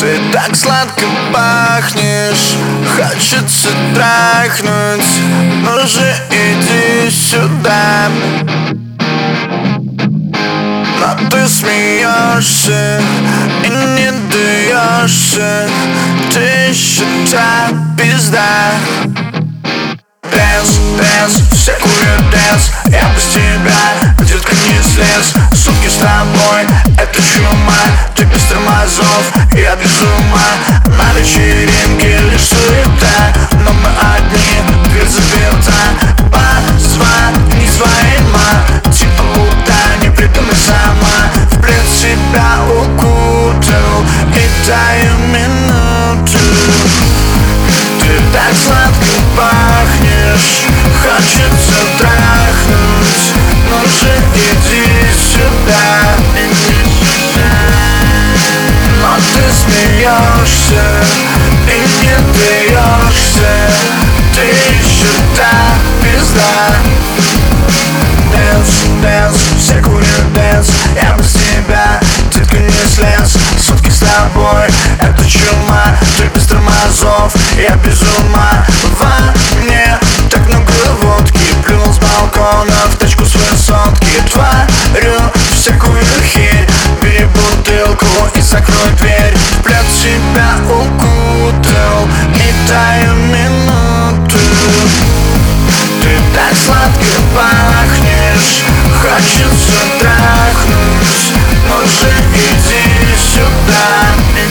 Ты так сладко пахнешь, хочется трахнуть. Ну же иди сюда. Но ты смеешься и не даешься. Ты еще та пизда. Дэнс, дэнс, все курят дэнс. Я без тебя, детка, не слез. Сутки с тобой, это чума. Ты без тормозов, я без ума. На вечеринке лишь суета, но мы одни, дверь заперта. Позвони своей ма, типа будто не придумай сама. В плен себя укутал и даю минуту. Ты так сладко пахнешь, хочется трахнуть. Ну же иди сюда. Но ты смеешься и не даешься. Ты еще та пизда. Дэнс, дэнс, все курят дэнс. Я без тебя, детка, не слез. Сутки с тобой, это чума. Ты без тормозов, я без ума. Во мне так много водки. Плюнул с балкона в тачку с высотки. Творю всякую херь. Бери бутылку и закрой дверь. В плед себя укутал и даю минуту. Ты так сладко пахнешь, хочется трахнуть. Ну же иди сюда.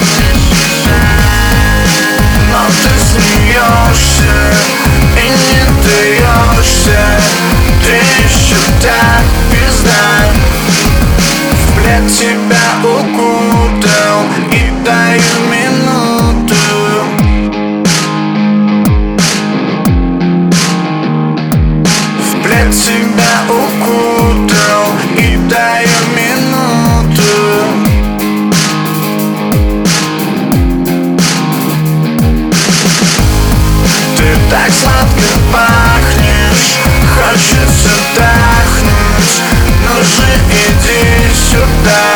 Но ты смеешься и не даешься. Ты еще та пизда. В плед тебя укутал и даю минуту. В плед тебя укутал и даю минуту. Ты так сладко пахнешь, хочется трахнуть. Ну же иди сюда.